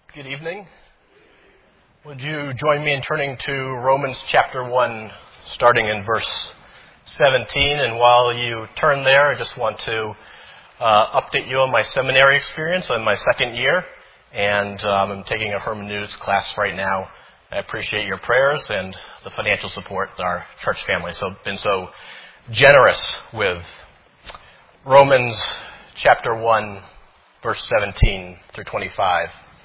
Good evening. Would you join me in turning to Romans chapter 1, starting in verse 17? And while you turn there, I just want to update you on my seminary experience. I'm in my second year, and I'm taking a hermeneutics class right now. I appreciate your prayers and the financial support that our church family has been so generous with. Romans chapter 1, verse 17 through 25.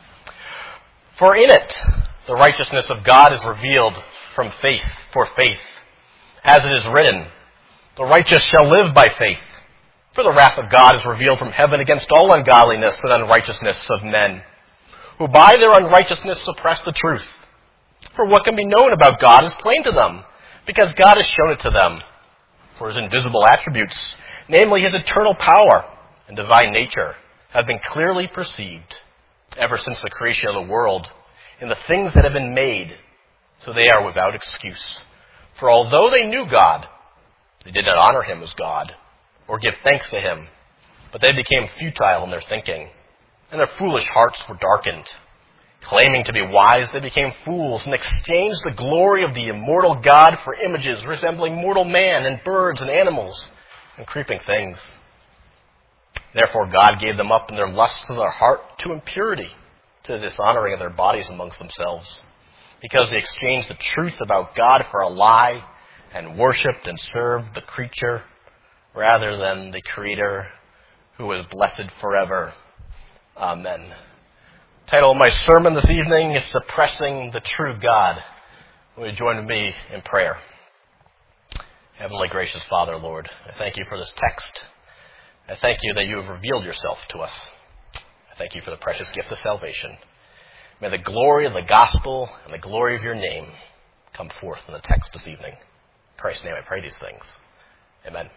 For in it, the righteousness of God is revealed from faith for faith. As it is written, the righteous shall live by faith. For the wrath of God is revealed from heaven against all ungodliness and unrighteousness of men, who by their unrighteousness suppress the truth. For what can be known about God is plain to them, because God has shown it to them. For his invisible attributes, namely his eternal power and divine nature, have been clearly perceived ever since the creation of the world, in the things that have been made, so they are without excuse. For although they knew God, they did not honor him as God, or give thanks to him, but they became futile in their thinking, and their foolish hearts were darkened. Claiming to be wise, they became fools, and exchanged the glory of the immortal God for images resembling mortal man, and birds, and animals, and creeping things. Therefore God gave them up in their lusts of their heart to impurity, to the dishonoring of their bodies amongst themselves, because they exchanged the truth about God for a lie, and worshipped and served the creature rather than the Creator, who is blessed forever. Amen. The title of my sermon this evening is Suppressing the True God. Will you join me in prayer? Heavenly gracious Father, Lord, I thank you for this text. I thank you that you have revealed yourself to us. I thank you for the precious gift of salvation. May the glory of the gospel and the glory of your name come forth in the text this evening. In Christ's name I pray these things. Amen.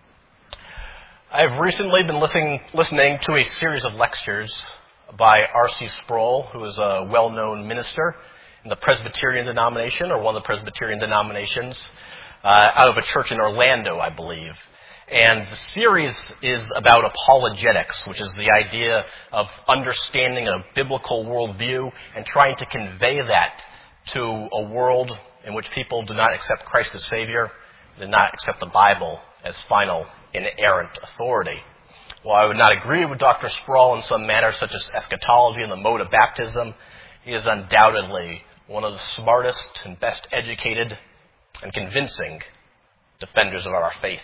I've recently been listening to a series of lectures by R.C. Sproul, who is a well-known minister in the Presbyterian denomination, or one of the Presbyterian denominations, out of a church in Orlando, I believe. And the series is about apologetics, which is the idea of understanding a biblical worldview and trying to convey that to a world in which people do not accept Christ as Savior, do not accept the Bible as final, inerrant authority. While I would not agree with Dr. Sproul in some matters such as eschatology and the mode of baptism, he is undoubtedly one of the smartest and best educated and convincing defenders of our faith.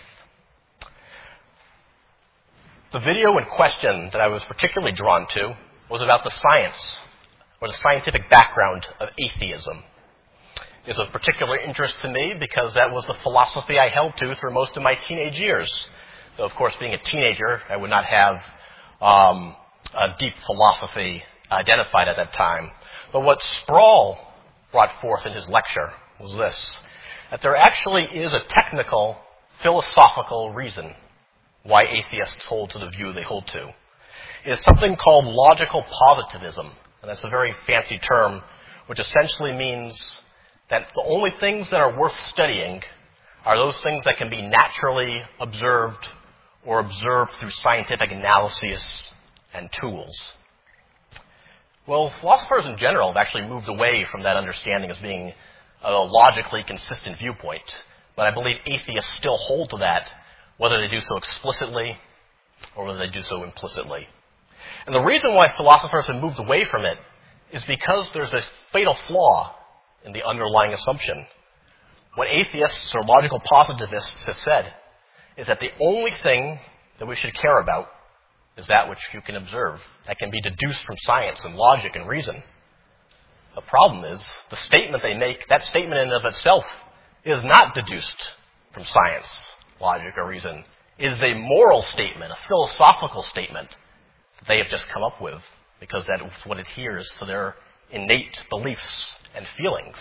The video in question that I was particularly drawn to was about the science, or the scientific background of atheism. It's of particular interest to me because that was the philosophy I held to through most of my teenage years. Though, of course, being a teenager, I would not have a deep philosophy identified at that time. But what Sproul brought forth in his lecture was this, that there actually is a technical, philosophical reason why atheists hold to the view they hold to. It is something called logical positivism, and that's a very fancy term, which essentially means that the only things that are worth studying are those things that can be naturally observed or observed through scientific analysis and tools. Well, philosophers in general have actually moved away from that understanding as being a logically consistent viewpoint, but I believe atheists still hold to that, whether they do so explicitly or whether they do so implicitly. And the reason why philosophers have moved away from it is because there's a fatal flaw in the underlying assumption. What atheists or logical positivists have said is that the only thing that we should care about is that which you can observe, that can be deduced from science and logic and reason. The problem is, the statement they make, that statement in and of itself, is not deduced from science, logic, or reason. It is a moral statement, a philosophical statement that they have just come up with because that is what adheres to their innate beliefs and feelings.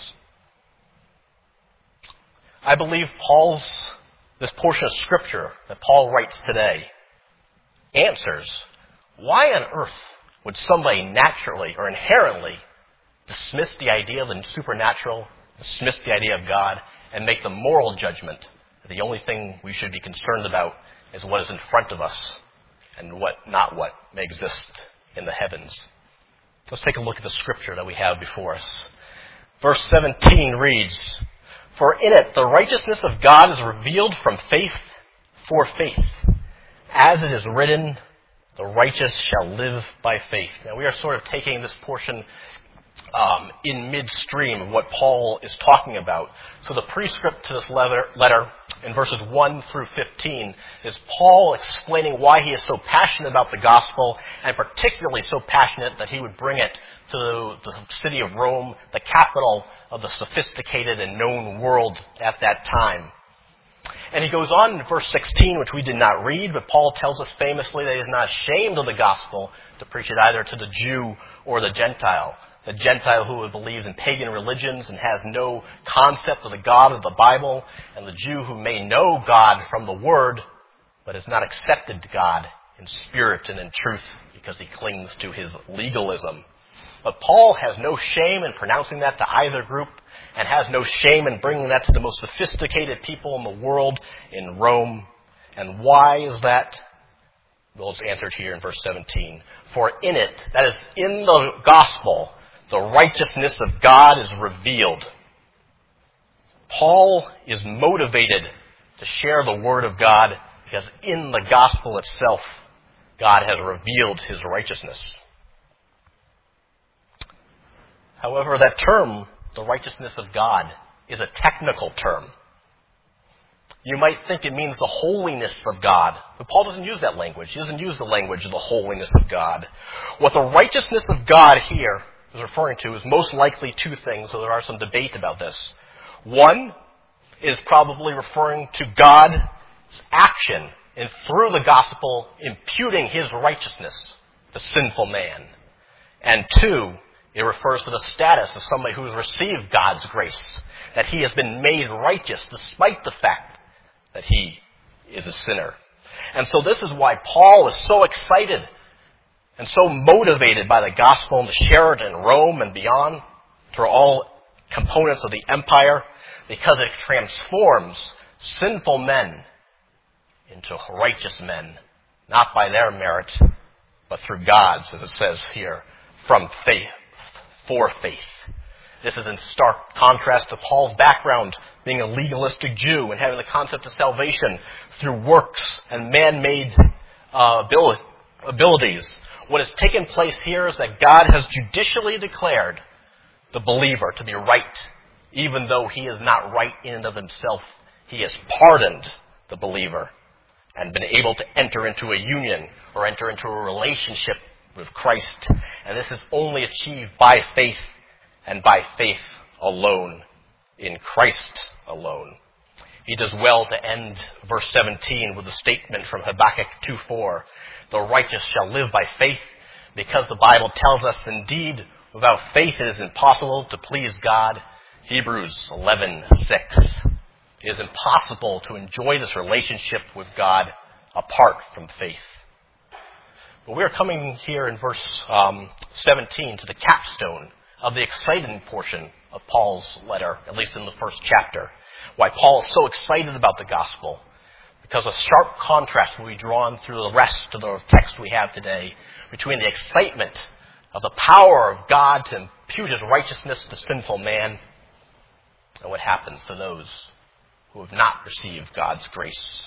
I believe this portion of Scripture that Paul writes today answers why on earth would somebody naturally or inherently dismiss the idea of the supernatural, dismiss the idea of God, and make the moral judgment that the only thing we should be concerned about is what is in front of us and not what may exist in the heavens. Let's take a look at the scripture that we have before us. Verse 17 reads, "For in it the righteousness of God is revealed from faith for faith. As it is written, the righteous shall live by faith." Now we are sort of taking this portion in midstream of what Paul is talking about. So the prescript to this letter in verses 1 through 15 is Paul explaining why he is so passionate about the gospel, and particularly so passionate that he would bring it to the city of Rome, the capital of the sophisticated and known world at that time. And he goes on in verse 16, which we did not read, but Paul tells us famously that he is not ashamed of the gospel to preach it either to the Jew or the Gentile. The Gentile who believes in pagan religions and has no concept of the God of the Bible, and the Jew who may know God from the Word, but has not accepted God in spirit and in truth because he clings to his legalism. But Paul has no shame in pronouncing that to either group, and has no shame in bringing that to the most sophisticated people in the world in Rome. And why is that? Well, it's answered here in verse 17. "For in it," that is, in the gospel, "the righteousness of God is revealed." Paul is motivated to share the word of God because in the gospel itself, God has revealed his righteousness. However, that term, the righteousness of God, is a technical term. You might think it means the holiness of God, but Paul doesn't use that language. He doesn't use the language of the holiness of God. What the righteousness of God here is referring to is most likely two things, so there are some debate about this. One is probably referring to God's action and through the gospel imputing his righteousness to sinful man. And two, it refers to the status of somebody who has received God's grace, that he has been made righteous despite the fact that he is a sinner. And so this is why Paul is so excited and so motivated by the gospel and to share it in Rome and beyond through all components of the empire, because it transforms sinful men into righteous men, not by their merit, but through God's, as it says here, from faith, for faith. This is in stark contrast to Paul's background, being a legalistic Jew and having the concept of salvation through works and man-made abilities. What has taken place here is that God has judicially declared the believer to be right, even though he is not right in and of himself. He has pardoned the believer and been able to enter into a union or enter into a relationship with Christ. And this is only achieved by faith and by faith alone, in Christ alone. He does well to end verse 17 with a statement from Habakkuk 2:4. "The righteous shall live by faith," because the Bible tells us, indeed, without faith it is impossible to please God. Hebrews 11:6. It is impossible to enjoy this relationship with God apart from faith. But we are coming here in verse 17 to the capstone of the exciting portion of Paul's letter, at least in the first chapter. Why Paul is so excited about the gospel. Because a sharp contrast will be drawn through the rest of the text we have today between the excitement of the power of God to impute his righteousness to sinful man and what happens to those who have not received God's grace.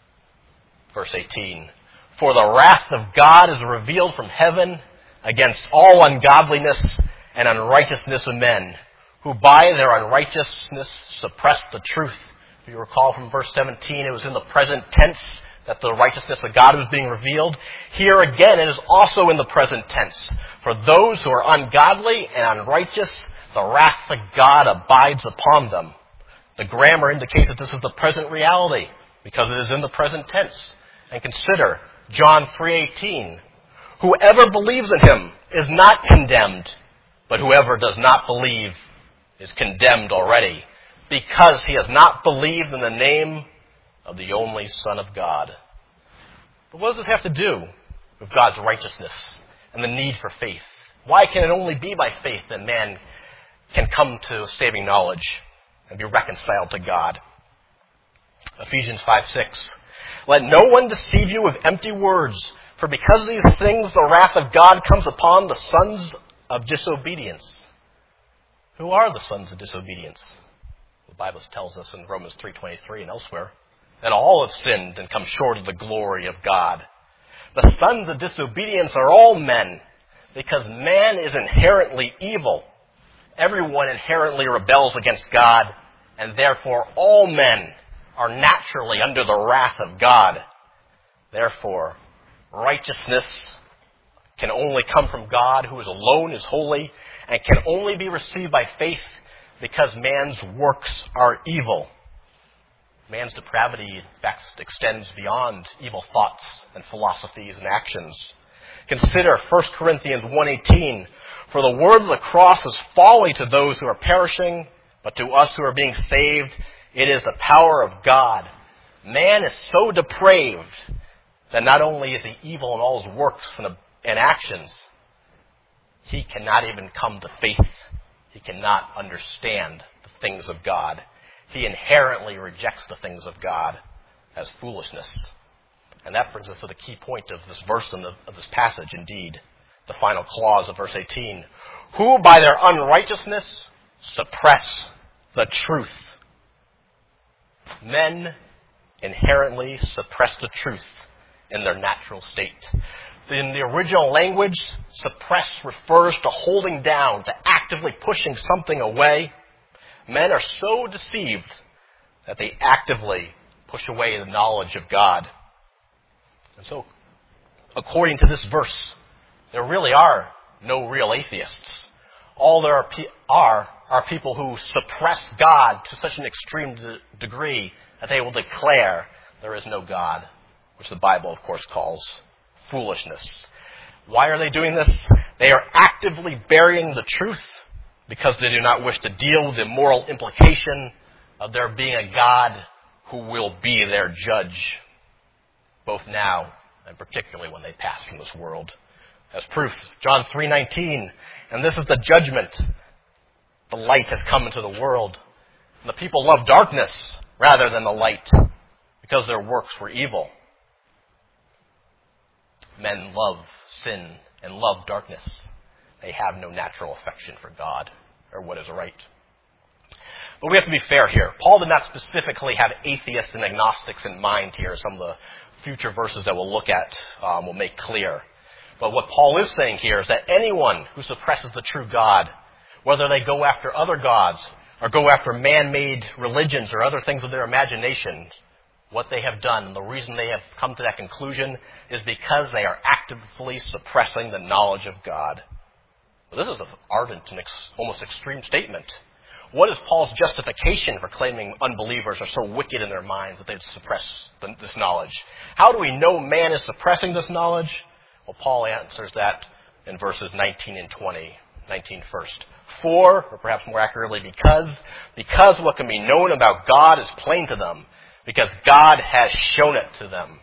Verse 18. "For the wrath of God is revealed from heaven against all ungodliness and unrighteousness of men, who by their unrighteousness suppress the truth." If you recall from verse 17, it was in the present tense that the righteousness of God was being revealed. Here again, it is also in the present tense. For those who are ungodly and unrighteous, the wrath of God abides upon them. The grammar indicates that this is the present reality, because it is in the present tense. And consider John 3:18. "Whoever believes in him is not condemned, but whoever does not believe is condemned already, because he has not believed in the name of the only Son of God." But what does this have to do with God's righteousness and the need for faith? Why can it only be by faith that man can come to saving knowledge and be reconciled to God? Ephesians 5:6. "Let no one deceive you with empty words, for because of these things the wrath of God comes upon the sons of disobedience. Who are the sons of disobedience? The Bible tells us in Romans 3:23 and elsewhere that all have sinned and come short of the glory of God. The sons of disobedience are all men, because man is inherently evil. Everyone inherently rebels against God, and therefore all men are naturally under the wrath of God. Therefore, righteousness can only come from God, who is alone is holy, and can only be received by faith because man's works are evil. Man's depravity, in fact, extends beyond evil thoughts and philosophies and actions. Consider 1 Corinthians 1:18. For the word of the cross is folly to those who are perishing, but to us who are being saved, it is the power of God. Man is so depraved that not only is he evil in all his works and actions, he cannot even come to faith. He cannot understand the things of God. He inherently rejects the things of God as foolishness. And that brings us to the key point of this verse and of this passage, indeed. The final clause of verse 18. Who by their unrighteousness suppress the truth. Men inherently suppress the truth in their natural state. In the original language, suppress refers to holding down, to actively pushing something away. Men are so deceived that they actively push away the knowledge of God. And so, according to this verse, there really are no real atheists. All there are people who suppress God to such an extreme degree that they will declare there is no God, which the Bible, of course, calls foolishness. Why are they doing this? They are actively burying the truth because they do not wish to deal with the moral implication of there being a God who will be their judge, both now and particularly when they pass from this world. As proof, John 3:19, and this is the judgment. The light has come into the world, and the people love darkness rather than the light because their works were evil. Men love sin and love darkness. They have no natural affection for God or what is right. But we have to be fair here. Paul did not specifically have atheists and agnostics in mind here. Some of the future verses that we'll look at will make clear. But what Paul is saying here is that anyone who suppresses the true God, whether they go after other gods or go after man-made religions or other things of their imagination, what they have done, and the reason they have come to that conclusion is because they are actively suppressing the knowledge of God. Well, this is an ardent and almost extreme statement. What is Paul's justification for claiming unbelievers are so wicked in their minds that they suppress this knowledge? How do we know man is suppressing this knowledge? Well, Paul answers that in verses 19 and 20. 19 first. For, or perhaps more accurately, because what can be known about God is plain to them, because God has shown it to them.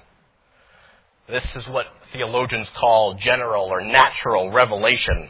This is what theologians call general or natural revelation.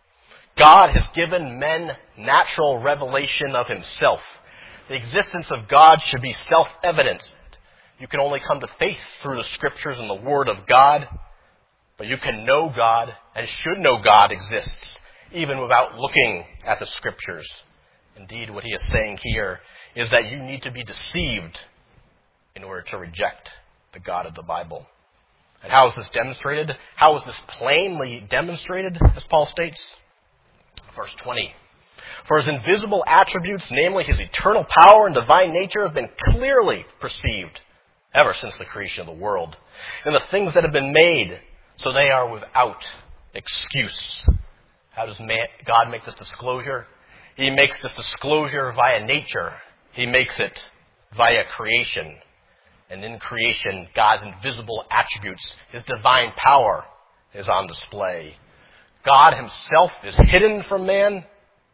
God has given men natural revelation of himself. The existence of God should be self-evident. You can only come to faith through the scriptures and the word of God, but you can know God and should know God exists even without looking at the scriptures. Indeed, what he is saying here is that you need to be deceived in order to reject the God of the Bible. And how is this demonstrated? How is this plainly demonstrated, as Paul states? Verse 20. For his invisible attributes, namely his eternal power and divine nature, have been clearly perceived ever since the creation of the world, and the things that have been made, so they are without excuse. How does God make this disclosure? He makes this disclosure via nature. He makes it via creation. And in creation, God's invisible attributes, his divine power, is on display. God himself is hidden from man,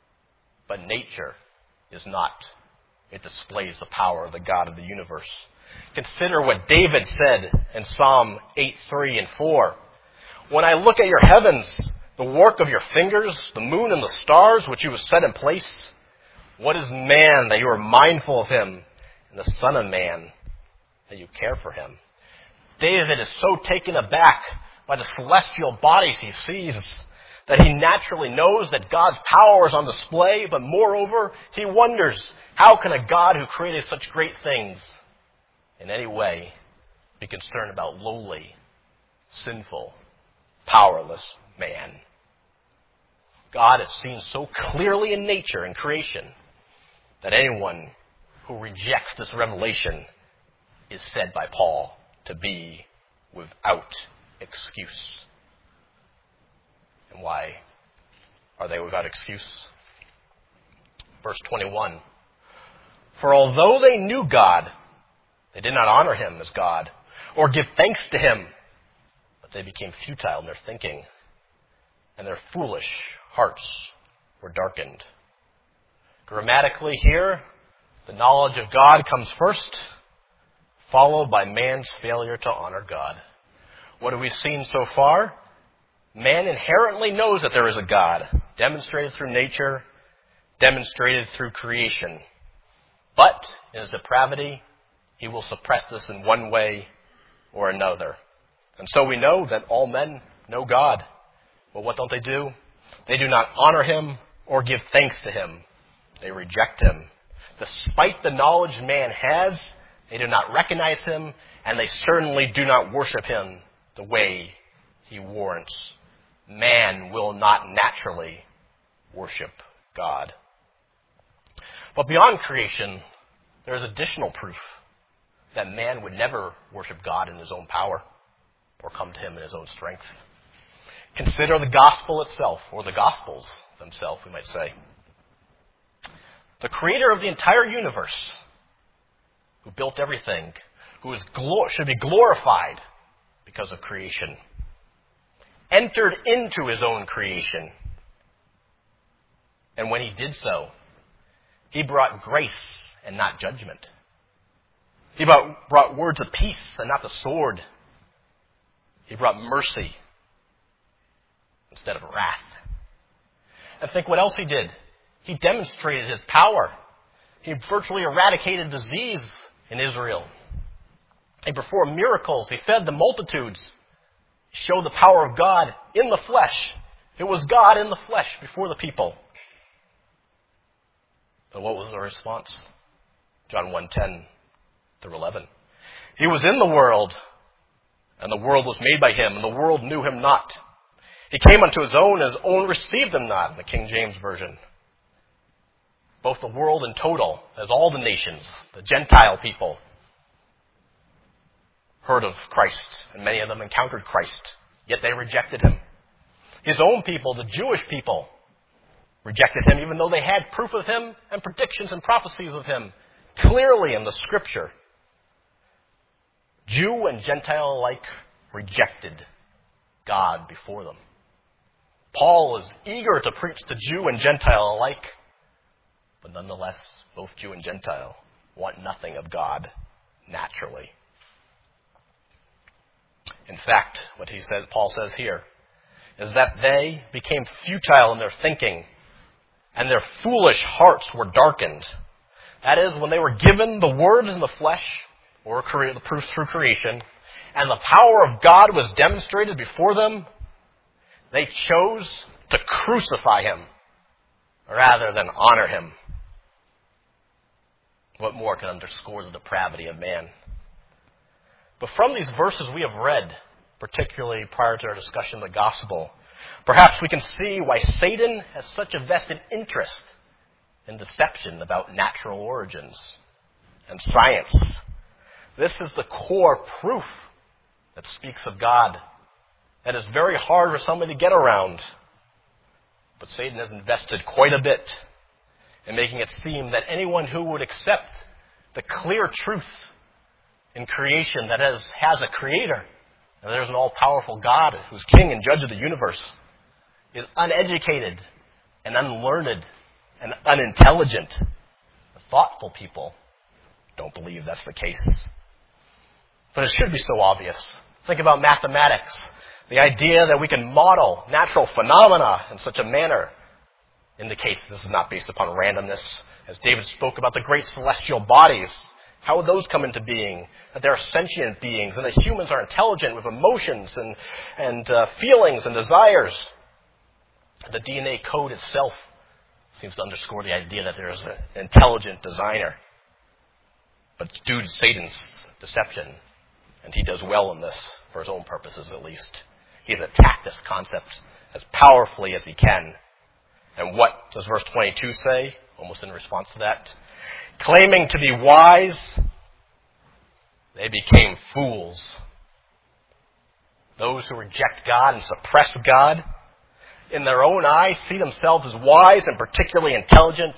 but nature is not. It displays the power of the God of the universe. Consider what David said in Psalm 8:3 and 4. When I look at your heavens, the work of your fingers, the moon and the stars which you have set in place, what is man that you are mindful of him, and the son of man that you care for him? David is so taken aback by the celestial bodies he sees that he naturally knows that God's power is on display, but moreover, he wonders, how can a God who created such great things in any way be concerned about lowly, sinful, powerless man? God is seen so clearly in nature and creation that anyone who rejects this revelation is said by Paul to be without excuse. And why are they without excuse? Verse 21. For although they knew God, they did not honor him as God or give thanks to him, but they became futile in their thinking, and their foolish hearts were darkened. Grammatically here, the knowledge of God comes first, followed by man's failure to honor God. What have we seen so far? Man inherently knows that there is a God, demonstrated through nature, demonstrated through creation. But in his depravity, he will suppress this in one way or another. And so we know that all men know God. But what don't they do? They do not honor him or give thanks to him. They reject him. Despite the knowledge man has, they do not recognize him, and they certainly do not worship him the way he warrants. Man will not naturally worship God. But beyond creation, there is additional proof that man would never worship God in his own power or come to him in his own strength. Consider the gospel itself, or the gospels themselves, we might say. The creator of the entire universe, who built everything, who should be glorified because of creation, entered into his own creation. And when he did so, he brought grace and not judgment. He brought words of peace and not the sword. He brought mercy instead of wrath. And think what else he did. He demonstrated his power. He virtually eradicated disease in Israel. He performed miracles. He fed the multitudes. He showed the power of God in the flesh. It was God in the flesh before the people. But what was the response? John 1:10 through 11. He was in the world, and the world was made by him, and the world knew him not. He came unto his own, and his own received him not, in the King James Version. Both the world in total, as all the nations, the Gentile people, heard of Christ, and many of them encountered Christ, yet they rejected him. His own people, the Jewish people, rejected him, even though they had proof of him and predictions and prophecies of him clearly in the Scripture. Jew and Gentile alike rejected God before them. Paul is eager to preach to Jew and Gentile alike, but nonetheless, both Jew and Gentile want nothing of God naturally. In fact, what Paul says here, is that they became futile in their thinking, and their foolish hearts were darkened. That is, when they were given the word in the flesh, or the proof through creation, and the power of God was demonstrated before them, they chose to crucify him rather than honor him. What more can underscore the depravity of man? But from these verses we have read, particularly prior to our discussion of the gospel, perhaps we can see why Satan has such a vested interest in deception about natural origins and science. This is the core proof that speaks of God that is very hard for somebody to get around. But Satan has invested quite a bit in making it seem that anyone who would accept the clear truth in creation that has a creator, and there's an all-powerful God who's king and judge of the universe, is uneducated and unlearned and unintelligent. The thoughtful people don't believe that's the case. But it should be so obvious. Think about mathematics. The idea that we can model natural phenomena in such a manner indicates this is not based upon randomness. As David spoke about the great celestial bodies, how would those come into being? That they're sentient beings and that humans are intelligent with emotions and feelings and desires. The DNA code itself seems to underscore the idea that there's an intelligent designer. But due to Satan's deception, and he does well in this, for his own purposes at least, he's attacked this concept as powerfully as he can. And what does verse 22 say, almost in response to that? Claiming to be wise, they became fools. Those who reject God and suppress God, in their own eyes, see themselves as wise and particularly intelligent,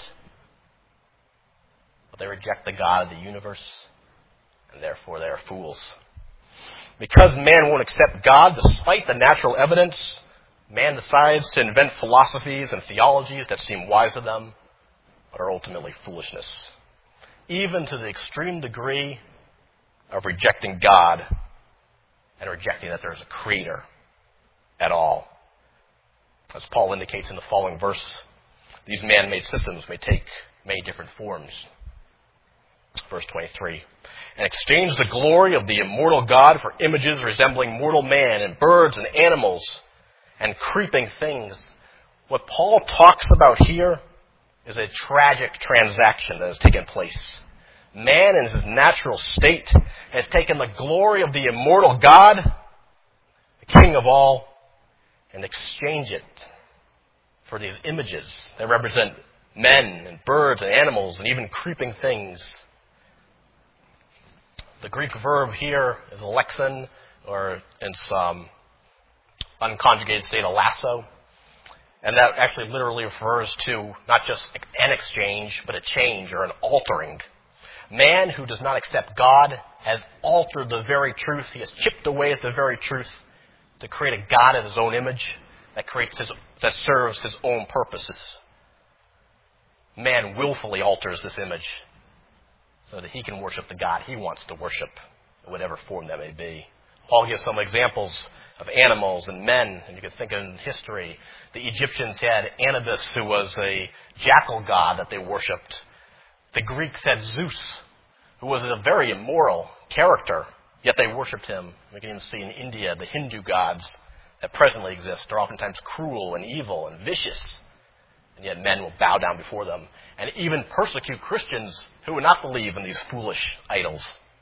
but they reject the God of the universe, and therefore they are fools. Because man won't accept God despite the natural evidence, man decides to invent philosophies and theologies that seem wise to them, but are ultimately foolishness. Even to the extreme degree of rejecting God and rejecting that there is a creator at all. As Paul indicates in the following verse, these man-made systems may take many different forms. Verse 23, and exchange the glory of the immortal God for images resembling mortal man and birds and animals and creeping things. What Paul talks about here is a tragic transaction that has taken place. Man in his natural state has taken the glory of the immortal God, the King of all, and exchanged it for these images that represent men and birds and animals and even creeping things. The Greek verb here is alexin, or in some unconjugated state, alasso. And that actually literally refers to not just an exchange, but a change or an altering. Man who does not accept God has altered the very truth. He has chipped away at the very truth to create a God in his own image that serves his own purposes. Man willfully alters this image so that he can worship the God he wants to worship, in whatever form that may be. Paul gives some examples of animals and men, and you can think in history. The Egyptians had Anubis, who was a jackal god that they worshipped. The Greeks had Zeus, who was a very immoral character, yet they worshipped him. We can even see in India the Hindu gods that presently exist are oftentimes cruel and evil and vicious, and yet men will bow down before them and even persecute Christians who would not believe in these foolish idols.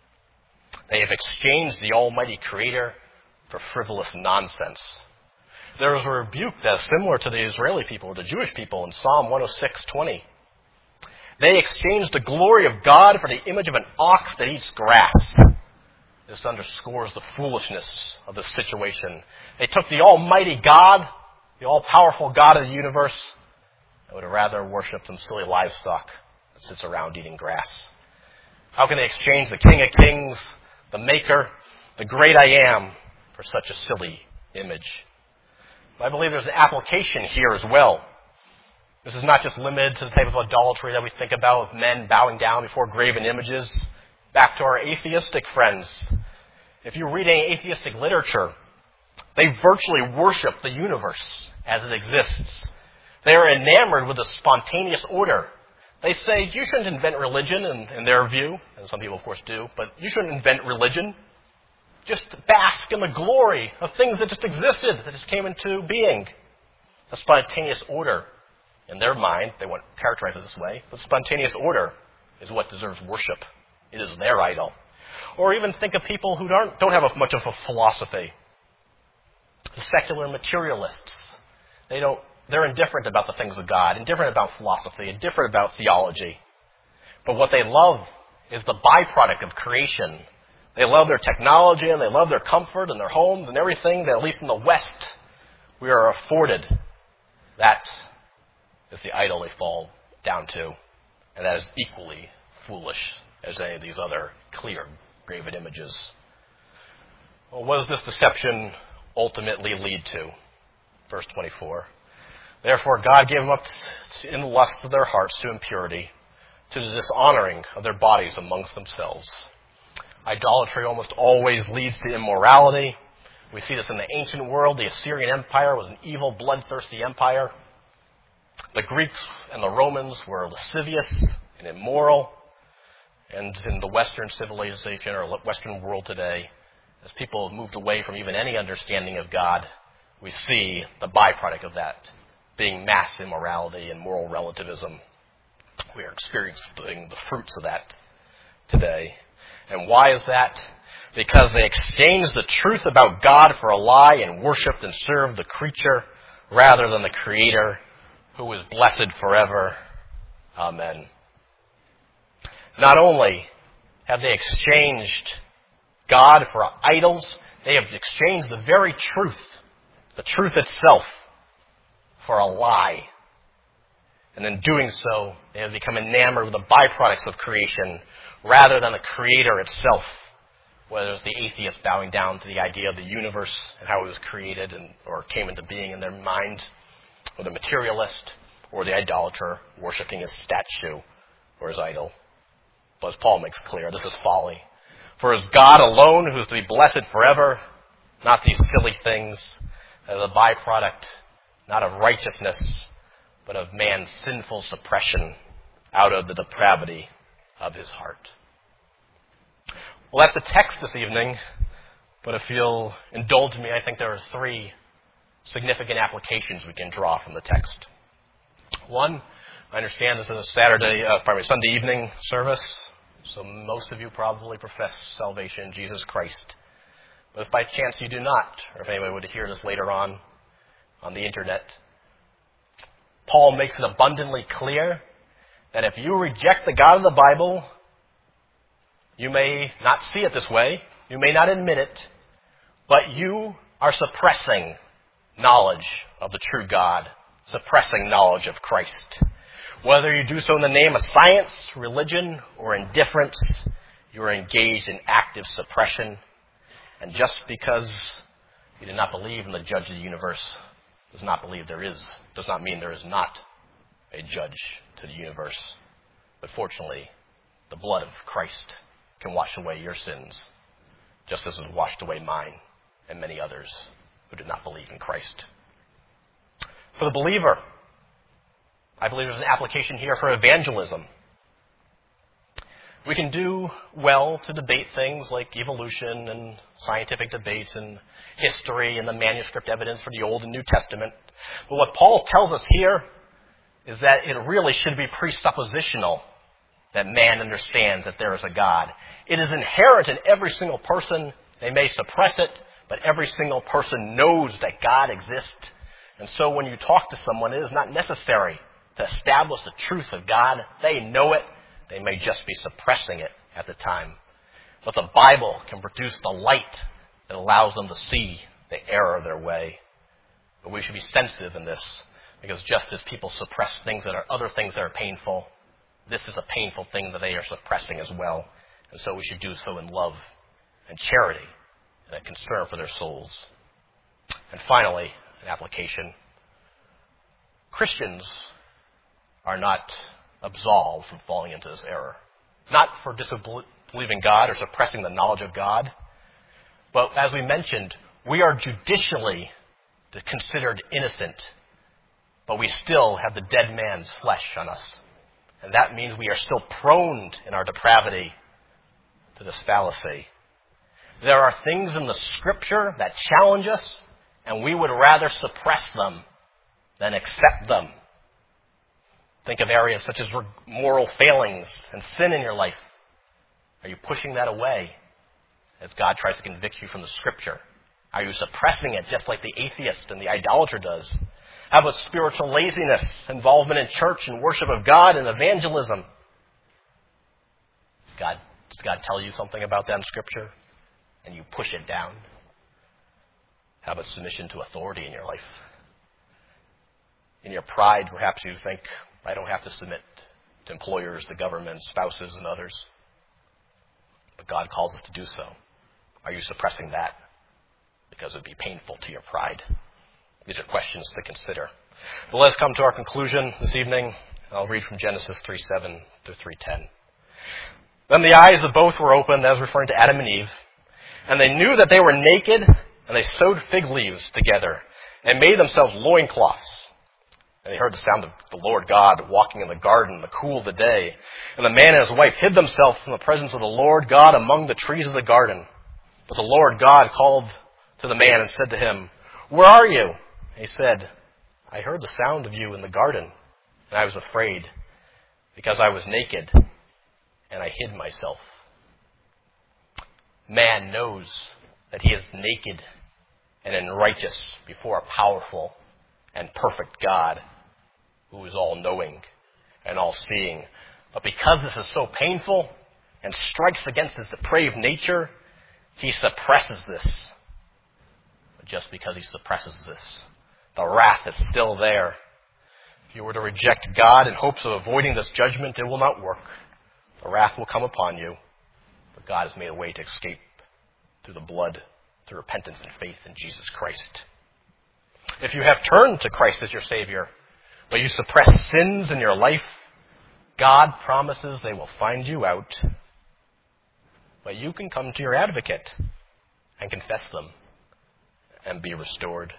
They have exchanged the almighty creator for frivolous nonsense. There is a rebuke that is similar to the Israeli people, the Jewish people, in Psalm 106:20. They exchanged the glory of God for the image of an ox that eats grass. This underscores the foolishness of the situation. They took the almighty God, the all-powerful God of the universe, and would rather worship some silly livestock that sits around eating grass. How can they exchange the King of Kings, the Maker, the great I Am, for such a silly image? But I believe there's an application here as well. This is not just limited to the type of idolatry that we think about with men bowing down before graven images. Back to our atheistic friends. If you read any atheistic literature, they virtually worship the universe as it exists. They are enamored with a spontaneous order. They say, you shouldn't invent religion in their view, and some people of course do, but you shouldn't invent religion. Just bask in the glory of things that just existed, that just came into being. The spontaneous order, in their mind, they won't characterize it this way, but spontaneous order is what deserves worship. It is their idol. Or even think of people who don't have much of a philosophy. The secular materialists. They're indifferent about the things of God, indifferent about philosophy, indifferent about theology. But what they love is the byproduct of creation. They love their technology and they love their comfort and their homes and everything that, at least in the West, we are afforded. That is the idol they fall down to. And that is equally foolish as any of these other clear, graven images. Well, what does this deception ultimately lead to? Verse 24. Therefore God gave them up in the lust of their hearts to impurity, to the dishonoring of their bodies amongst themselves. Idolatry almost always leads to immorality. We see this in the ancient world. The Assyrian Empire was an evil, bloodthirsty empire. The Greeks and the Romans were lascivious and immoral. And in the Western civilization or Western world today, as people have moved away from even any understanding of God, we see the byproduct of that being mass immorality and moral relativism. We are experiencing the fruits of that today. And why is that? Because they exchanged the truth about God for a lie and worshipped and served the creature rather than the Creator, who is blessed forever. Amen. Not only have they exchanged God for idols, they have exchanged the very truth itself, for a lie. And in doing so, they have become enamored with the byproducts of creation rather than the Creator itself, whether it's the atheist bowing down to the idea of the universe and how it was created or came into being in their mind, or the materialist, or the idolater worshiping his statue or his idol. But as Paul makes clear, this is folly. For it is God alone who is to be blessed forever, not these silly things, as a byproduct, not of righteousness, but of man's sinful suppression out of the depravity of his heart. Well, that's the text this evening, but if you'll indulge me, I think there are 3 significant applications we can draw from the text. One, I understand this is a Sunday evening service, so most of you probably profess salvation in Jesus Christ. But if by chance you do not, or if anybody would hear this later on the internet, Paul makes it abundantly clear that if you reject the God of the Bible, you may not see it this way, you may not admit it, but you are suppressing knowledge of the true God, suppressing knowledge of Christ. Whether you do so in the name of science, religion, or indifference, you are engaged in active suppression. And just because you do not believe in the judge of the universe does not mean there is not a judge to the universe. But fortunately, the blood of Christ can wash away your sins, just as it washed away mine and many others who did not believe in Christ. For the believer, I believe there's an application here for evangelism. We can do well to debate things like evolution and scientific debates and history and the manuscript evidence for the Old and New Testament. But what Paul tells us here is that it really should be presuppositional that man understands that there is a God. It is inherent in every single person. They may suppress it, but every single person knows that God exists. And so when you talk to someone, it is not necessary to establish the truth of God. They know it. They may just be suppressing it at the time. But the Bible can produce the light that allows them to see the error of their way. But we should be sensitive in this, because just as people suppress other things that are painful, this is a painful thing that they are suppressing as well. And so we should do so in love and charity and a concern for their souls. And finally, an application. Christians are not absolved from falling into this error. Not for disbelieving God or suppressing the knowledge of God, but as we mentioned, we are judicially considered innocent, but we still have the dead man's flesh on us. And that means we are still prone in our depravity to this fallacy. There are things in the Scripture that challenge us, and we would rather suppress them than accept them. Think of areas such as moral failings and sin in your life. Are you pushing that away as God tries to convict you from the Scripture? Are you suppressing it just like the atheist and the idolater does? How about spiritual laziness, involvement in church and worship of God and evangelism? Does God tell you something about that in Scripture and you push it down? How about submission to authority in your life? In your pride, perhaps you think, I don't have to submit to employers, the government, spouses, and others. But God calls us to do so. Are you suppressing that because it would be painful to your pride? These are questions to consider. But let's come to our conclusion this evening. I'll read from Genesis 3:7 through 3:10. Then the eyes of both were opened, that was referring to Adam and Eve, and they knew that they were naked, and they sewed fig leaves together and made themselves loincloths. And they heard the sound of the Lord God walking in the garden in the cool of the day. And the man and his wife hid themselves from the presence of the Lord God among the trees of the garden. But the Lord God called to the man and said to him, "Where are you?" And he said, I heard the sound of you in the garden, and I was afraid, because I was naked, and I hid myself. Man knows that he is naked and unrighteous before a powerful and perfect God who is all-knowing and all-seeing. But because this is so painful and strikes against his depraved nature, he suppresses this. But just because he suppresses this, the wrath is still there. If you were to reject God in hopes of avoiding this judgment, it will not work. The wrath will come upon you, but God has made a way to escape through the blood, through repentance and faith in Jesus Christ. If you have turned to Christ as your Savior, but you suppress sins in your life, God promises they will find you out. But you can come to your advocate and confess them and be restored.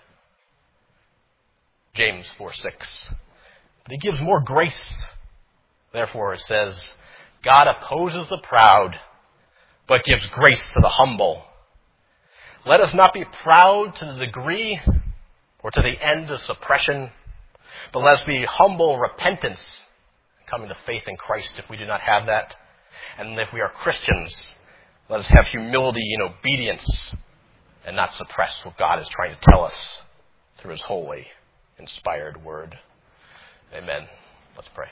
James 4:6. But he gives more grace. Therefore it says, God opposes the proud, but gives grace to the humble. Let us not be proud to the degree or to the end of suppression, but let us be humble repentance, coming to faith in Christ if we do not have that. And if we are Christians, let us have humility and obedience and not suppress what God is trying to tell us through his holy, inspired word. Amen. Let's pray.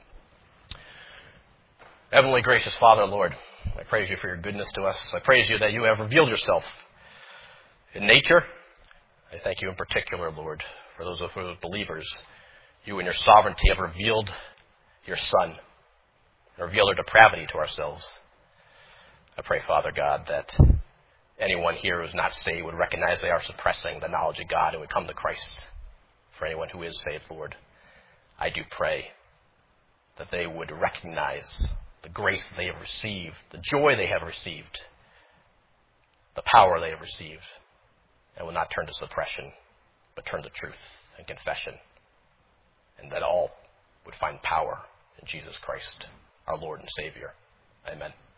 Heavenly gracious Father, Lord, I praise you for your goodness to us. I praise you that you have revealed yourself in nature. I thank you in particular, Lord, for those of us believers. You in your sovereignty have revealed your Son, and revealed our depravity to ourselves. I pray, Father God, that anyone here who is not saved would recognize they are suppressing the knowledge of God and would come to Christ. For anyone who is saved, Lord, I do pray that they would recognize the grace they have received, the joy they have received, the power they have received, and will not turn to suppression, but turn to truth and confession, and that all would find power in Jesus Christ, our Lord and Savior. Amen.